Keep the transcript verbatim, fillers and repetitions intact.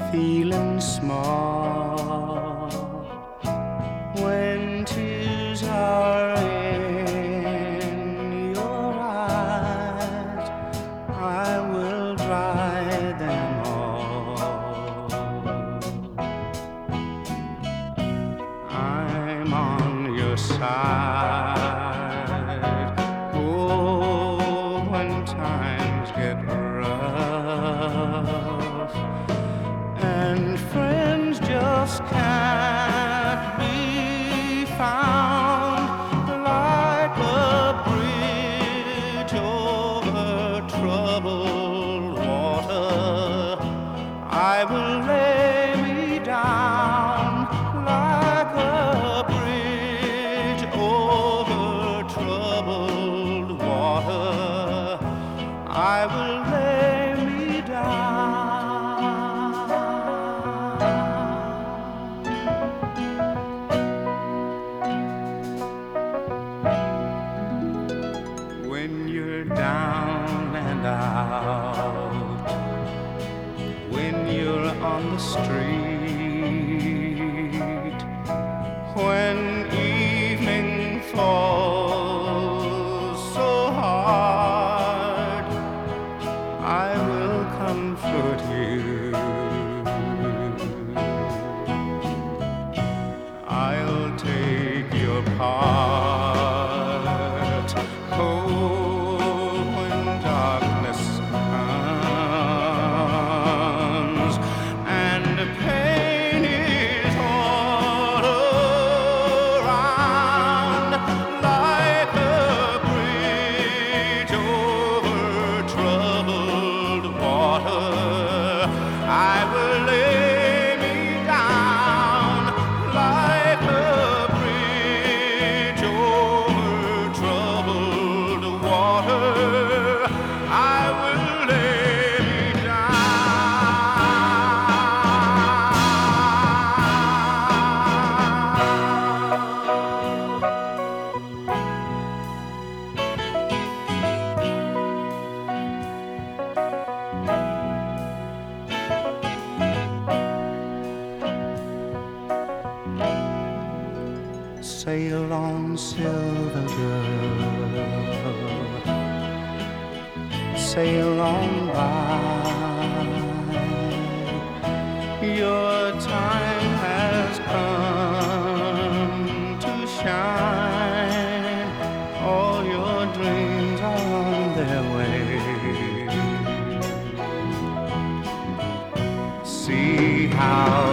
feeling small when tears are in your eyes. I will dry them all. I'm on your side. Oh, when times get rough and friends just can't be found, like a bridge over troubled water, I will lay me down. Like a bridge over troubled water, I will lay me down. When you're down and out, when you're on the street, when evening falls so hard, I will comfort you. I'll take your part. Oh, when darkness comes and pain is all around, like a bridge over troubled water, I will lay me down. Like a bridge over troubled water, I will lay me Sail on, silver girl, sail on by. Your time has come to shine. All your dreams are on their way. See how